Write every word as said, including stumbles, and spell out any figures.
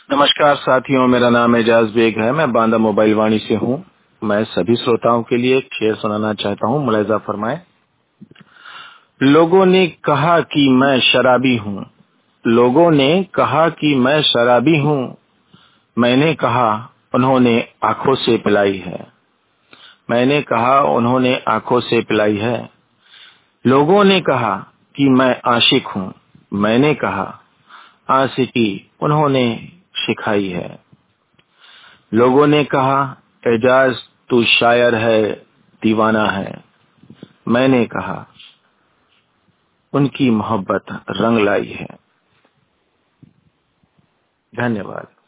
नमस्कार साथियों, मेरा नाम एजाज बेग है। मैं बांदा मोबाइल वाणी से हूँ। मैं सभी श्रोताओं के लिए एक शेर सुनाना चाहता हूँ, मुलाहिजा फरमाएं। लोगों ने कहा कि मैं शराबी हूँ, लोगों ने कहा कि मैं शराबी हूँ, मैंने कहा उन्होंने आंखों से पिलाई है, मैंने कहा उन्होंने आंखों से पिलाई है। लोगों ने कहा कि मैं आशिक हूँ, मैंने कहा आशिकी उन्होंने सिखाई है। लोगों ने कहा एजाज तू शायर है, दीवाना है, मैंने कहा उनकी मोहब्बत रंग लाई है। धन्यवाद।